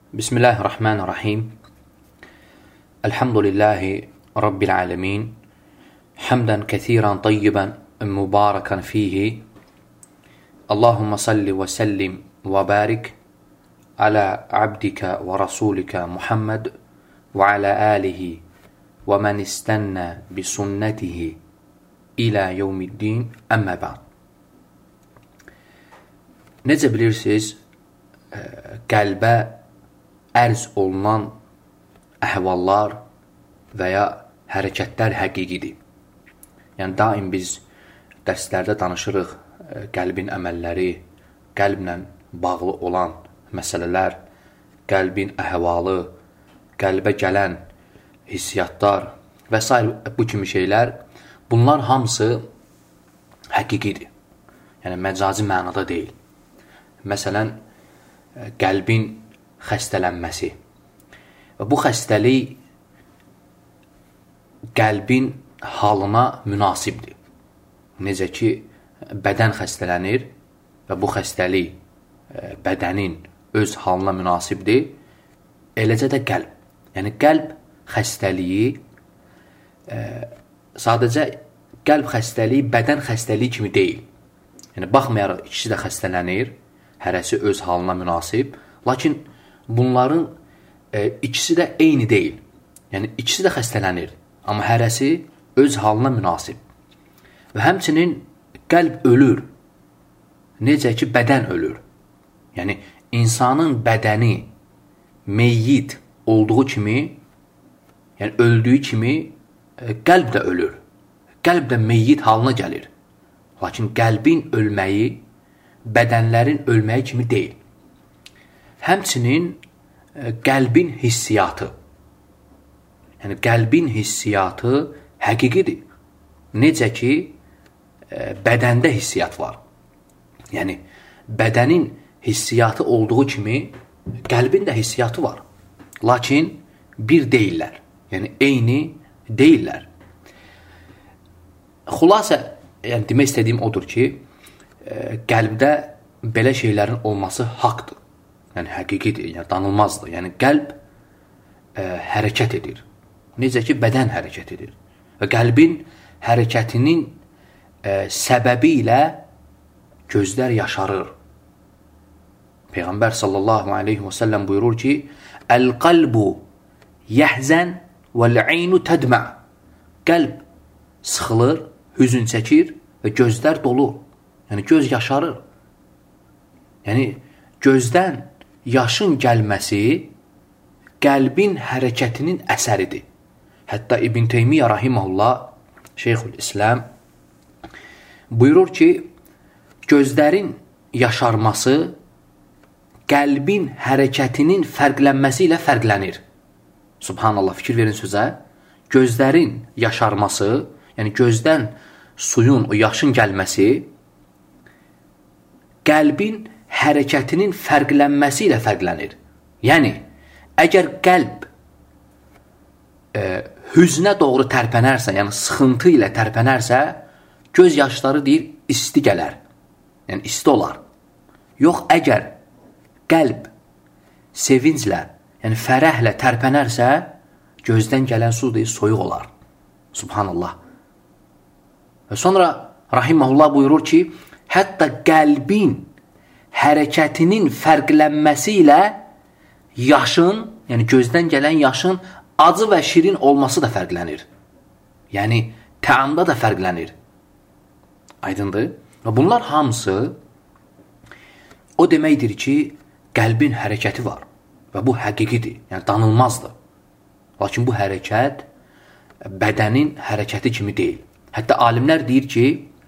بسم الله الرحمن الرحيم الحمد لله رب العالمين حمدا كثيرا طيبا مباركا فيه اللهم صل وسلم وبارك على عبدك ورسولك محمد وعلى آله ومن استنى بسنته إلى يوم الدين أما بعد. Necə bilirsiniz, qəlbə ərz olunan əhvallar və ya hərəkətlər həqiqidir. Yəni, daim biz dərslərdə danışırıq qəlbin əməlləri, qəlblə bağlı olan məsələlər, qəlbin əhvalı, qəlbə gələn hissiyatlar və s. bu kimi şeylər, bunlar hamısı həqiqidir. Yəni, məcazi mənada deyil. Məsələn, qəlbin xəstələnməsi və bu xəstəlik qəlbin halına münasibdir. Necə ki, bədən xəstələnir və bu xəstəlik bədənin öz halına münasibdir, eləcə də qəlb. Yəni, qəlb xəstəliyi sadəcə qəlb xəstəliyi bədən xəstəliyi kimi deyil. Yəni, baxmayaraq ikisi də xəstələnir, hərəsi öz halına münasib, lakin bunların ikisi də eyni deyil. Yəni, ikisi də xəstələnir, amma hərəsi öz halına münasib. Və həmçinin qəlb ölür, necə ki, bədən ölür. Yəni, insanın bədəni meyyit olduğu kimi, yəni öldüyü kimi, qəlb də ölür. Qəlb də meyyit halına gəlir. Lakin qəlbin ölməyi bədənlərin ölməyi kimi deyil. Həmçinin qəlbin hissiyatı. Yəni, qəlbin hissiyatı həqiqidir. Necə ki, bədəndə hissiyat var. Yəni, bədənin hissiyatı olduğu kimi, qəlbin də hissiyatı var. Lakin bir deyillər. Yəni, eyni deyillər. Xülasə, yəni, demək istədiyim odur ki, qəlbdə belə şeylərin olması haqdır. Yəni, həqiqidir, yəni, danılmazdır. Yəni, qəlb hərəkət edir. Necə ki, bədən hərəkət edir. Və qəlbin hərəkətinin səbəbi ilə gözlər yaşarır. Peyğəmbər sallallahu aleyhi və səlləm buyurur ki, Əl-qalbu yəhzən vəl-eynu tədmə. Qəlb sıxılır, hüzün çəkir və gözlər dolur. Yəni, göz yaşarır. Yəni, gözdən yaşın gəlməsi qəlbin hərəkətinin əsəridir. Hətta İbn Teymiyyə rahiməhullah, Şeyxülislam, buyurur ki, gözlərin yaşarması qəlbin hərəkətinin fərqlənməsi ilə fərqlənir. Subhanallah, fikir verin sözə. Gözlərin yaşarması, yəni gözdən suyun, o yaşın gəlməsi qəlbin hərəkətinin fərqlənməsi ilə fərqlənir. Yəni, əgər qəlb hüznə doğru tərpənərsə, yəni sıxıntı ilə tərpənərsə, göz yaşları deyir, isti gələr. Yəni, isti olar. Yox, əgər qəlb sevinclə, yəni fərəhlə tərpənərsə, gözdən gələn su deyir, soyuq olar. Subhanallah. Və sonra rahiməhullah buyurur ki, hətta qəlbin hərəkətinin fərqlənməsi ilə yaşın, yəni gözdən gələn yaşın acı və şirin olması da fərqlənir. Yəni, təamda da fərqlənir. Aydındır? Və bunlar hamısı o deməkdir ki, qəlbin hərəkəti var və bu həqiqidir, yəni danılmazdır. Lakin bu hərəkət bədənin hərəkəti kimi deyil. Hətta alimlər deyir ki,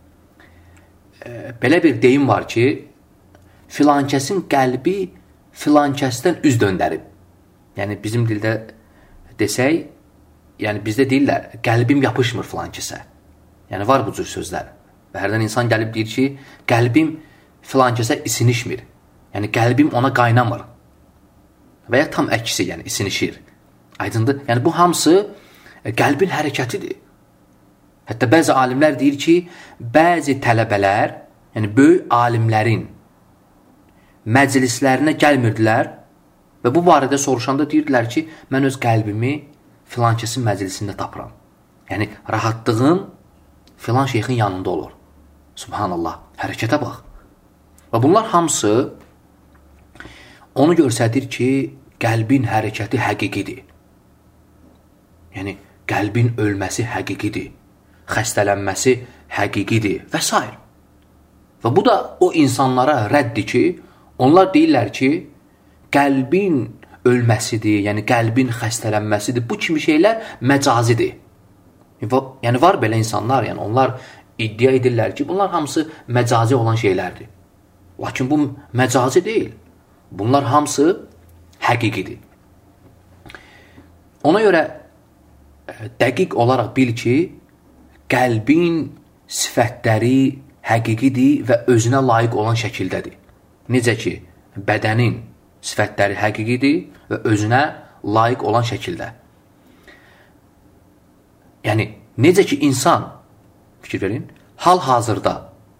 belə bir deyim var ki, filankəsin qəlbi filankəsdən üz döndərib. Yəni, bizim dildə desək, yəni bizdə deyirlər, qəlbim yapışmır filankəsə. Yəni, var bu cür sözlər. Və hərdən insan gəlib deyir ki, qəlbim filankəsə isinişmir. Yəni, qəlbim ona qaynamır. Və ya tam əksi, yəni isinişir. Aydındır? Yəni, bu hamısı qəlbin hərəkətidir. Hətta bəzi alimlər deyir ki, bəzi tələbələr, yəni böyük alimlərin məclislərinə gəlmirdilər Və bu barədə soruşanda deyirdilər ki, mən öz qəlbimi filan kəsin məclisində tapıram. Yəni, rahatlığım filan şeyxin yanında olur. Subhanallah, hərəkətə bax. Və bunlar hamısı onu göstərir ki, qəlbin hərəkəti həqiqidir. Yəni, qəlbin ölməsi həqiqidir, xəstələnməsi həqiqidir və s. Və bu da o insanlara rəddir ki, onlar deyirlər ki, qəlbin ölməsidir, yəni qəlbin xəstələnməsidir. Bu kimi şeylər məcazidir. Yəni, var belə insanlar, yəni onlar iddia edirlər ki, bunlar hamısı məcazi olan şeylərdir. Lakin bu məcazi deyil. Bunlar hamısı həqiqidir. Ona görə dəqiq olaraq bil ki, qəlbin sifətləri həqiqidir və özünə layiq olan şəkildədir. Necə ki, bədənin sifətləri həqiqidir və özünə layiq olan şəkildə. Yəni, necə ki, insan, fikir verin, hal-hazırda,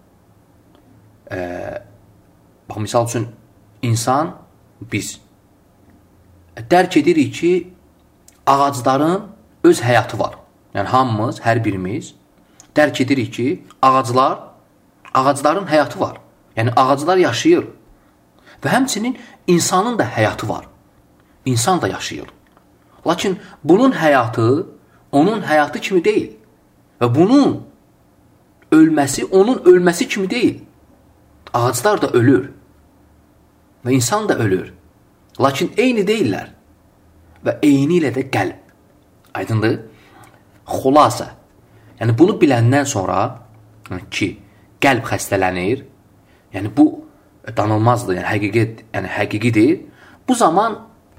bax, misal üçün, insan, biz dərk edirik ki, ağacların öz həyatı var. Yəni, hamımız, hər birimiz dərk edirik ki, ağacların həyatı var. Yəni, ağaclar yaşayır. Və həmçinin insanın da həyatı var. İnsan da yaşayır. Lakin bunun həyatı onun həyatı kimi deyil. Və bunun ölməsi onun ölməsi kimi deyil. Ağaclar da ölür. Və insan da ölür. Lakin eyni deyirlər. Və eyni ilə də qəlb. Aydındır? Xulasa. Yəni, bunu biləndən sonra ki, qəlb xəstələnir, yəni bu danılmazdır, yəni həqiqidir. Bu zaman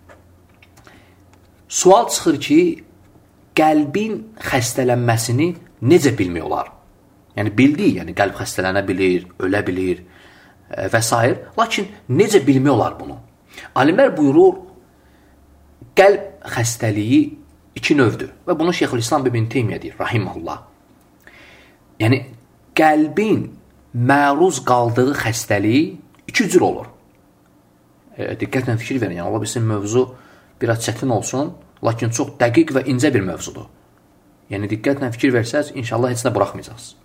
sual çıxır ki, qəlbin xəstələnməsini necə bilmək olar? Yəni, bildik, yəni qəlb xəstələnə bilir, ölə bilir və s. Lakin necə bilmək olar bunu? Alimlər buyurur, qəlb xəstəliyi iki növdür. Və bunu Şeyxülislam İbn Teymiyyə deyir, rahiməhullah. Yəni, qəlbin məruz qaldığı xəstəlik iki cür olur. Diqqətlə fikir verin, yəni, ola bilsin mövzu biraz çətin olsun, lakin çox dəqiq və incə bir mövzudur. Yəni, diqqətlə fikir versəz, inşallah heç nə buraxmayacaqsınız.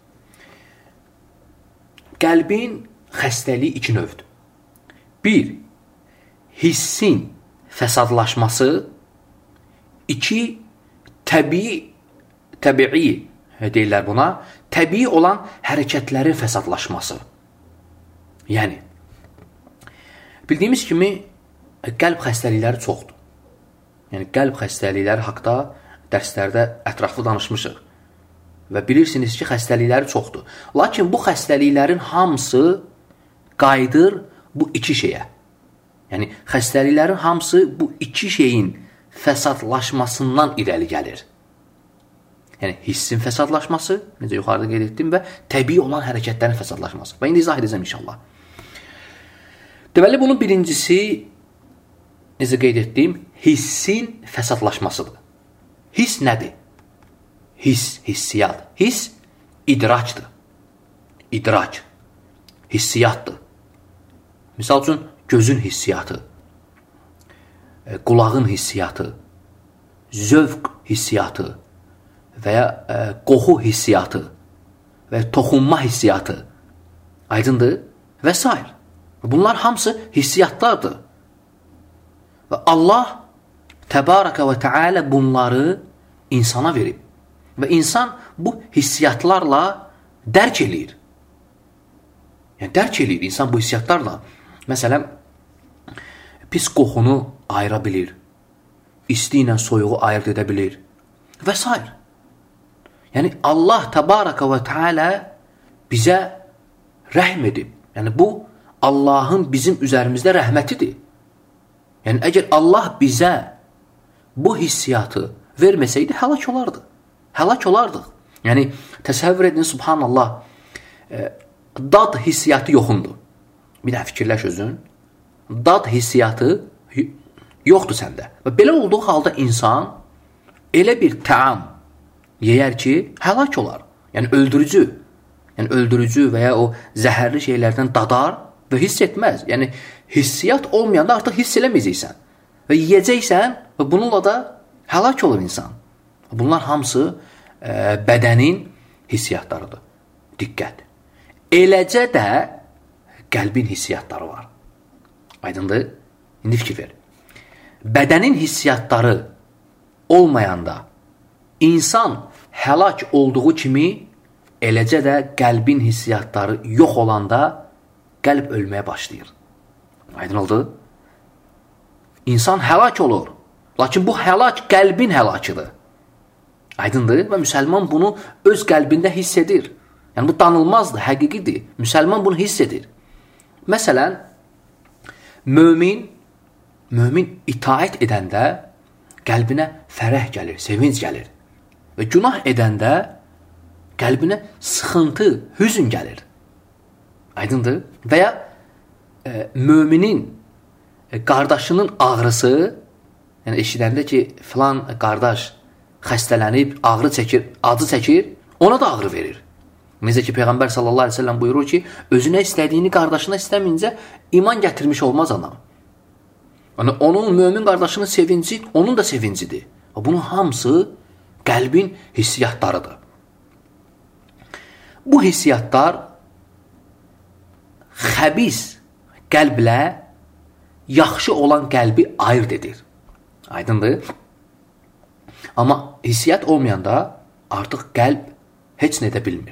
Qəlbin xəstəliyi iki növdür. Bir, hissin fəsadlaşması. İki, təbii deyirlər buna, təbii olan hərəkətlərin fəsadlaşması. Yəni, bildiyimiz kimi, qəlb xəstəlikləri çoxdur. Yəni, qəlb xəstəlikləri haqda dərslərdə ətraflı danışmışıq. Və bilirsiniz ki, xəstəlikləri çoxdur. Lakin bu xəstəliklərin hamısı qayıdır bu iki şeyə. Yəni, xəstəliklərin hamısı bu iki şeyin fəsadlaşmasından irəli gəlir. Yəni, hissin fəsadlaşması, necə yuxarıda qeyd etdim, və təbii olan hərəkətlərin fəsadlaşması. Və indi izah edəcəm inşallah. Deməli, bunun birincisi, necə qeyd etdim, hissin fəsadlaşmasıdır. Hiss nədir? Hissiyat. Hiss idraçdır. İdrac. Hissiyatdır. Misal üçün, gözün hissiyatı, qulağın hissiyatı, zövq hissiyatı və ya qoxu hissiyatı və toxunma hissiyatı, aydındır və s. Bunlar hamısı hissiyatlardır. Və Allah Təbarəkə və Teala bunları insana verib. Və insan bu hissiyatlarla dərk eləyir. Yəni, dərk eləyir insan bu hissiyatlarla. Məsələn, pis qoxunu ayıra bilir, isti ilə soyuğu ayırt edə bilir və s. Yəni, Allah Təbarəkə və Teala bizə rəhm edib. Yəni, bu Allahın bizim üzərimizdə rəhmətidir. Yəni, əgər Allah bizə bu hissiyatı verməsəydi, həlak olardı. Həlak olardıq. Yəni, təsəvvür edin, subhanallah, dad hissiyatı yoxundur. Bir də fikirləş özün. Dad hissiyatı yoxdur səndə. Və belə olduğu halda insan elə bir təam yeyər ki, həlak olar. Yəni, öldürücü. Yəni, öldürücü və ya o zəhərli şeylərdən dadar və hiss etməz. Yəni, hissiyat olmayanda artıq hiss eləməyəcəksən. və yeyəcəksən və bununla da həlak olur insan. Bunlar hamısı bədənin hissiyatlarıdır. Diqqət. Eləcə də qəlbin hissiyatları var. Aydındır? İndi fikir ver. Bədənin hissiyatları olmayanda insan həlak olduğu kimi eləcə də qəlbin hissiyatları yox olanda qəlb ölməyə başlayır. Aydın oldu? İnsan həlak olur. Lakin bu həlak qəlbin həlakıdır. Aydındır? Və müsəlman bunu öz qəlbində hiss edir. Yəni bu danılmazdır, həqiqidir. Müsəlman bunu hiss edir. Məsələn, mömin itaət edəndə qəlbinə fərəh gəlir, sevinç gəlir. Və günah edəndə qəlbinə sıxıntı, hüzün gəlir. Aydındır? Və ya möminin qardaşının ağrısı, yəni eşidəndə ki, filan qardaş xəstələnib, ağrı çəkir, acı çəkir, ona da ağrı verir. Necə ki, Peyğəmbər sallallahu aleyhi ve sellem buyurur ki, özünə istədiyini qardaşına istəməyincə iman gətirmiş olmaz adam. Yəni, onun mömin qardaşının sevinci, onun da sevincidir. Bunun hamısı qəlbin hissiyatlarıdır. Bu hissiyatlar xəbis qəlblə yaxşı olan qəlbi ayırt edir. Aydındır? Amma hissiyat olmayanda artıq qəlb heç nə edə bilmir.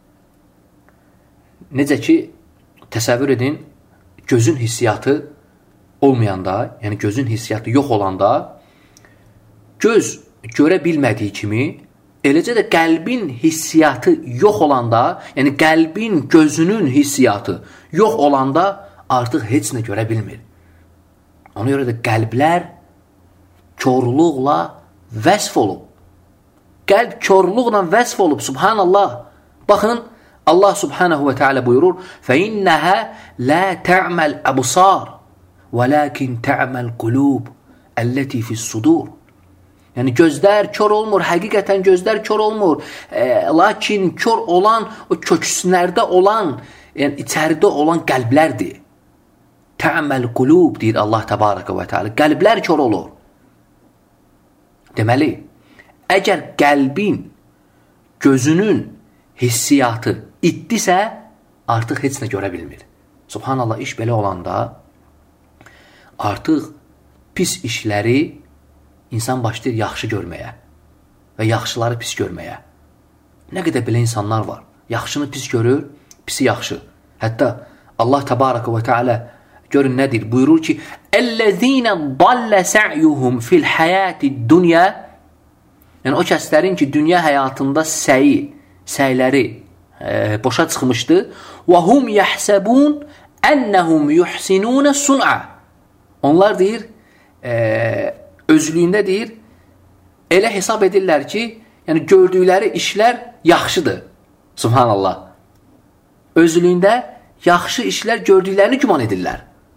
Necə ki, təsəvvür edin, gözün hissiyatı olmayanda, yəni gözün hissiyatı yox olanda, göz görə bilmədiyi kimi, eləcə də qəlbin hissiyatı yox olanda, yəni qəlbin, gözünün hissiyatı yox olanda artıq heç nə görə bilmir. Ona görə də qəlblər körluqla vəsf olub. Qəlb körluqla vəsf olub, subhanallah. Baxın, Allah subhanahu və teala buyurur, فَإِنَّهَا لَا تَعْمَ الْأَبْصَارِ وَلَكِنْ تَعْمَ الْقُلُوبِ الَّتِي فِي الصُّدُورِ. Yəni gözlər kör olmur, həqiqətən gözlər kör olmur. Lakin kör olan, o köksünlərdə olan, yəni içəridə olan qəlblərdir. Tə'məl qulub deyir Allah təbarəkə və teala. Qəlblər kör olur. Deməli, əgər qəlbin, gözünün hissiyatı itdisə, artıq heç nə görə bilmir. Subhanallah, iş belə olanda artıq pis işləri insan başlayır yaxşı görməyə və yaxşıları pis görməyə. Nə qədər belə insanlar var. Yaxşını pis görür, pisi yaxşı. Hətta Allah təbarəkə və teala görün nə deyir? Buyurur ki, "Ellezîne dalle sa'yuhum fil hayatid dunya." Yəni o kəslərin ki, dünya həyatında səyləri boşa çıxmışdı. "Və hum yahsabun annahum yuhsinun sun'a." Onlar deyir, özlüyündə deyir, elə hesab edirlər ki, yəni gördükləri işlər yaxşıdır. Subhanallah. Özlüyündə yaxşı işlər gördüklərini güman edirlər.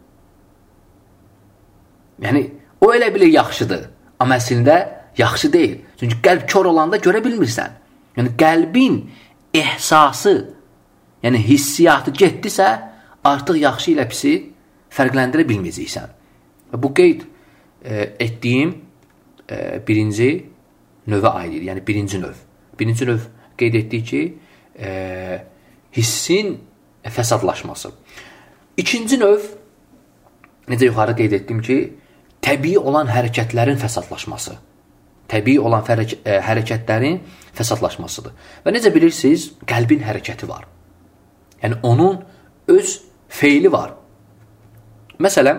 Yəni, o elə bilir yaxşıdır. Amma əslində yaxşı deyil. Çünki qəlb kör olanda görə bilmirsən. Yəni, qəlbin ehsası, yəni hissiyatı getdisə, artıq yaxşı ilə pisi fərqləndirə bilməyəcəksən. Bu qeyd etdiyim birinci növə aiddir. Yəni, birinci növ. Birinci növ qeyd etdik ki, hissin fəsadlaşması. İkinci növ, necə yuxarı qeyd etdim ki, təbii olan hərəkətlərin fəsadlaşması. Təbii olan hərəkətlərin fəsadlaşmasıdır. Və necə bilirsiniz, qəlbin hərəkəti var. Yəni, onun öz feili var. Məsələn,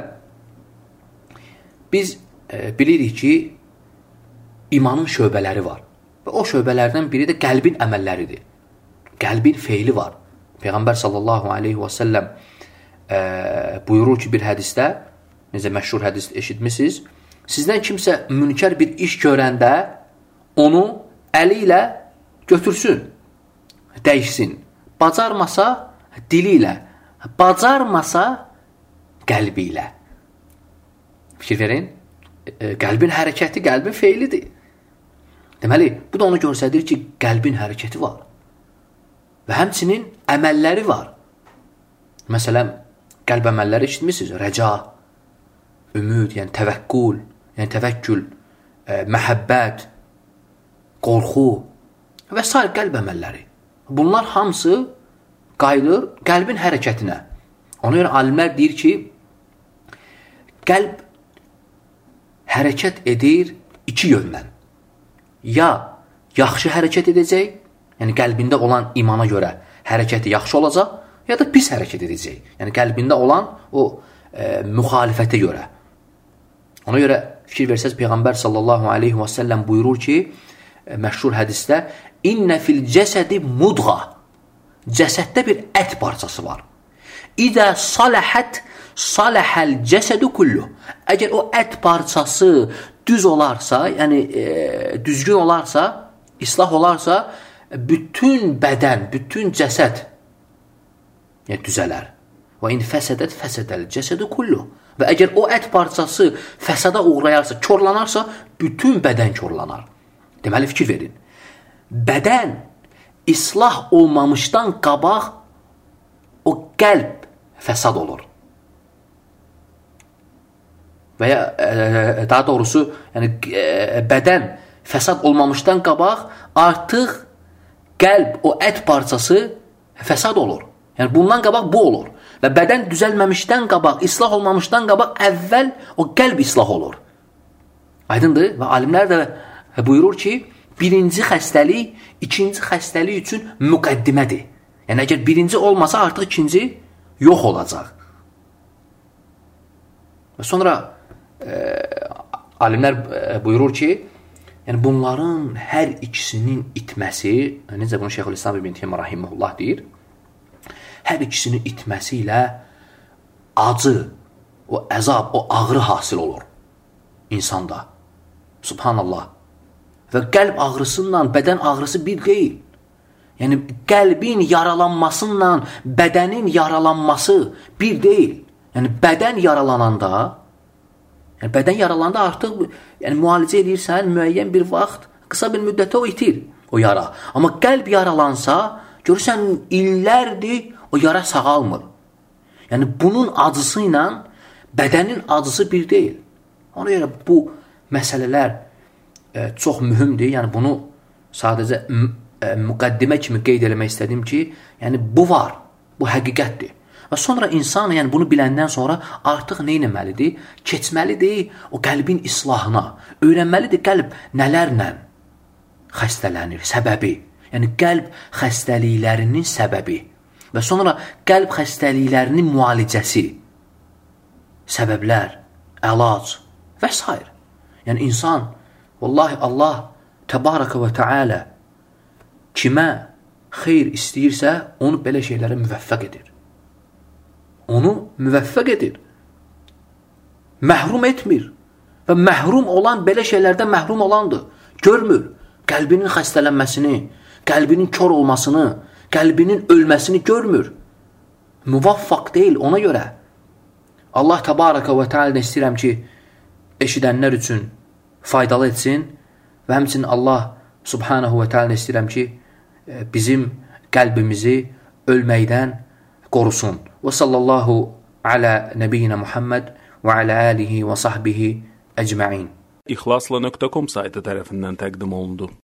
biz bilirik ki, imanın şöbələri var. Və o şöbələrdən biri də qəlbin əməlləridir. Qəlbin feili var. Peyğəmbər sallallahu aleyhi və səlləm buyurur ki, bir hədisdə, necə məşhur hədis eşitmişsiniz, sizdən kimsə münkər bir iş görəndə onu əli ilə götürsün, dəyişsin. Bacarmasa dili ilə, bacarmasa qəlbi ilə. Fikir verin, qəlbin hərəkəti, qəlbin feilidir. Deməli, bu da onu göstərir ki, qəlbin hərəkəti var. Və həmçinin əməlləri var. Məsələn, qəlb əməlləri eşitmişsiniz, rəca, ümid, yəni təvəkkül, yəni təvəkkül, məhəbbət, qorxu və s. qəlb əməlləri. Bunlar hamısı qayıdır qəlbin hərəkətinə. Ona görə alimlər deyir ki, qəlb hərəkət edir iki yöndən. Ya yaxşı hərəkət edəcək, yəni qəlbində olan imana görə hərəkəti yaxşı olacaq, ya da pis hərəkət edəcək. Yəni qəlbində olan o müxalifətə görə. Ona görə fikir versəz, Peyğəmbər sallallahu aleyhi və səlləm buyurur ki, məşhur hədisdə, İnnə fil cəsədi mudğa. Cəsəddə bir ət parçası var. İdə saləhət saləhəl cəsədu kullu. Əgər o ət parçası düz olarsa, yəni düzgün olarsa, islah olarsa, bütün bədən, bütün cəsəd düzələr. Və in fəsədət fəsədəl cəsədu kullu. Və əgər o ət parçası fəsada uğrayarsa, korlanarsa, bütün bədən korlanar. Deməli, fikir verin. Bədən islah olmamışdan qabaq o qəlb fəsad olur. Və ya daha doğrusu, yəni bədən fəsad olmamışdan qabaq artıq qəlb, o ət parçası fəsad olur. Yəni bundan qabaq bu olur. Və bədən düzəlməmişdən qabaq, islah olmamışdan qabaq əvvəl o qəlb islah olur. Aydındır? Və alimlər də buyurur ki, birinci xəstəlik, ikinci xəstəlik üçün müqəddimədir. Yəni əgər birinci olmasa artıq ikinci yox olacaq. Və sonra alimlər buyurur ki, yəni bunların hər ikisinin itməsi, necə bunu Şeyxülislam İbn Teymiyyə rahimehullah deyir, hər ikisinin itməsi ilə acı, o əzab, o ağrı hasil olur insanda. Subhanallah. Və qəlb ağrısıyla bədən ağrısı bir deyil. Yəni qəlbin yaralanmasıyla bədənin yaralanması bir deyil. Yəni bədən yaralananda, artıq müalicə edirsən, müəyyən bir vaxt, qısa bir müddətə o itir, o yara. Amma qəlb yaralansa, görürsən illərdir o yara sağalmır. Yəni bunun acısı ilə bədənin acısı bir deyil. Ona görə bu məsələlər çox mühümdür. Yəni bunu sadəcə müqəddimə kimi qeyd eləmək istədim ki, yəni bu var, bu həqiqətdir. Və sonra insan yəni bunu biləndən sonra artıq nə etməlidir? Keçməlidir o qəlbin islahına. Öyrənməlidir qəlb nələrlə xəstələnir, səbəbi. Yəni qəlb xəstəliklərinin səbəbi. Və sonra qəlb xəstəliklərinin müalicəsi, səbəblər, əlac və s. Yəni insan, vallahi Allah təbarəkə və təalə kimə xeyr istəyirsə, onu belə şeylərə müvəffəq edir. Onu müvəffəq edir. Məhrum etmir. Və məhrum olan belə şeylərdən məhrum olandır. Görmür qəlbinin xəstələnməsini, qəlbinin kör olmasını, qəlbinin ölməsini görmür. Müvaffaq deyil ona görə. Allah təbarəkə və təalə istəyirəm ki, eşidənlər üçün faydalı etsin və həmçinin Allah subhanahu və təalə istəyirəm ki, bizim qəlbimizi ölməkdən qorusun. Və sallallahu alə nəbiyyina Muhammed və alə alihi və sahbihi əcməin. İxlasla.com saytı tərəfindən təqdim olundu.